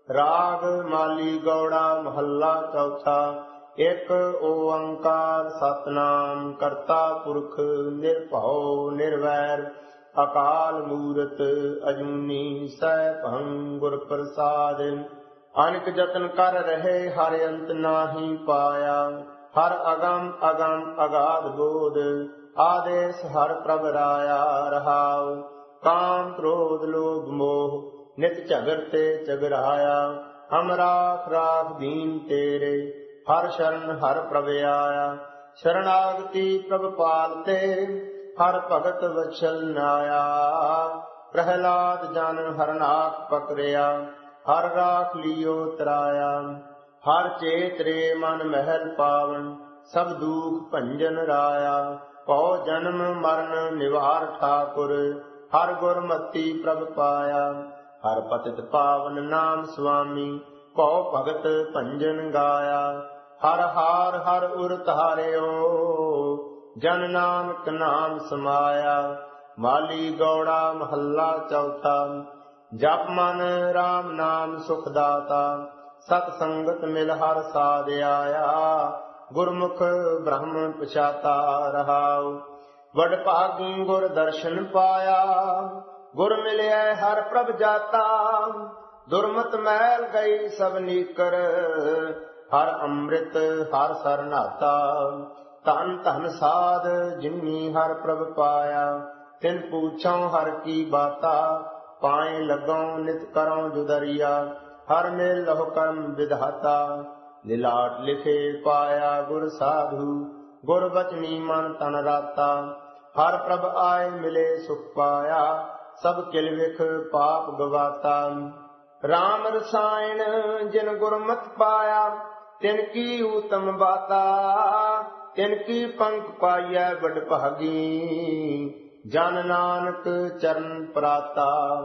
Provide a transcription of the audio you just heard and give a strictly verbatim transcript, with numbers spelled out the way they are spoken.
ਰਾਗ ਮਾਲੀ ਗੌੜਾ ਮਹੱਲਾ ਚੌਥਾ। ਇੱਕ ਓੰਕਾਰ ਸਤਿਨਾਮ ਕਰਤਾ ਪੁਰਖ ਨਿਰਭਉ ਨਿਰਵੈਰ ਅਕਾਲ ਮੂਰਤ ਅਜੂਨੀ ਸੈਭੰ ਗੁਰ ਪ੍ਰਸਾਦਿ। ਅਨੇਕ ਜਤਨ ਕਰ ਰਹੇ ਹਰਿ ਅੰਤ ਨਾਹੀ ਪਾਇਆ। ਹਰ ਅਗਮ ਅਗਮ ਅਗਾਧ ਬੋਧ ਆਦੇਸ ਹਰ ਪ੍ਰਭ ਰਾਇਆ। ਰਹਾਉ ਕਾਮ ਕ੍ਰੋਧ ਲੋਭ ਮੋਹ ਨਿਤ ਝਗਰ ਤੇ ਝਗਰਾਇਆ। ਹਮ ਰਾਖ ਰਾਖ ਦੀਨ ਤੇਰੇ ਹਰ ਸ਼ਰਨ ਹਰ ਪ੍ਰਭ ਆਇਆ। ਸ਼ਰਨਾਗਤੀ ਪ੍ਰਭ ਪਾਲਤੇ ਹਰ ਭਗਤ ਵਛਲ ਨਾਇਆ। ਪ੍ਰਹਿਲਾਦ ਜਨ ਹਰਨਾਖ ਪਕਰਿਆ ਹਰ ਰਾਖ ਲਿਓ ਤਰਾਇਆ। ਹਰ ਚੇਤਰੇ ਮਨ ਮਹਿਲ ਪਾਵਨ ਸਭ ਦੂਖ ਭੰਜਨ ਰਾਇਆ। ਭਉ ਜਨਮ ਮਰਨ ਨਿਵਾਰ ਠਾਕੁਰ ਹਰ ਗੁਰਮਤੀ ਪ੍ਰਭ ਪਾਇਆ। ਹਰ ਪਤਿਤ ਪਾਵਨ ਨਾਮ ਸੁਆਮੀ ਭਉ ਭਗਤ ਭੰਜਨ ਗਾਇਆ। ਹਰ ਹਾਰ ਹਰ ਉਰ ਧਾਰਿਓ ਜਨ ਨਾਨਕ ਨਾਮ ਸਮਾਇਆ। ਮਾਲੀ ਗੌੜਾ ਮਹੱਲਾ ਚੌਥਾ। ਜਪ ਮਨ ਰਾਮ ਨਾਮ ਸੁਖ ਦਾਤਾ ਸਤ ਸੰਗਤ ਮਿਲ ਹਰ ਸਾਧ ਆਇਆ। ਗੁਰਮੁਖ ਬ੍ਰਹਮ ਪਛਾਤਾ। ਰਹਾਉ ਵਡ ਭਾਗੀ ਗੁਰ ਦਰਸ਼ਨ ਪਾਇਆ। ਗੁਰ ਮਿਲਿਆ ਹਰ ਪ੍ਰਭ ਜਾਤਾ। ਦੁਰਮਤ ਮੈਲ ਗਈ ਸਭ ਨੀਕਰ ਹਰ ਅੰਮ੍ਰਿਤ ਹਰ ਸਰਨਾਤਾ। ਧਨ ਧਨ ਸਾਧ ਜਿਨੀ ਹਰ ਪ੍ਰਭ ਪਾਇਆ। ਤਿਨ ਪੂਛਾਂ ਹਰ ਕੀ ਬਾਤਾ। ਪਾਏ ਲੱਗੋਂ ਨਿਤ ਕਰੋਂ ਜੁਦਰੀਆ। ਹਰ ਮੇਲ ਲਹੁ ਕਰਮ ਵਿਧਾਤਾ। ਲਿਲਾਟ ਲਿਖੇ ਪਾਇਆ ਗੁਰ ਸਾਧੂ। ਗੁਰ ਬਚਨੀ ਮਨ ਤਨ ਰਾਤਾ। ਹਰ ਪ੍ਰਭ ਆਏ ਮਿਲੇ ਸੁਖ ਪਾਇਆ। ਸਭ ਕਿਲ ਵਿਖ ਪਾਪ ਗਵਾਤਾ। ਰਾਮ ਰਸਾਇਣ ਜਿਨ ਗੁਰਮਤਿ ਪਾਇਆ। ਤਿਨ ਕੀ ਊਤਮ ਬਾਤਾ। ਤਿਨ ਕੀ ਪੰਖ ਪਾਈਐ ਵਡ ਭਾਗੀ। ਜਨ ਨਾਨਕ ਚਰਨ ਪ੍ਰਾਤਾ।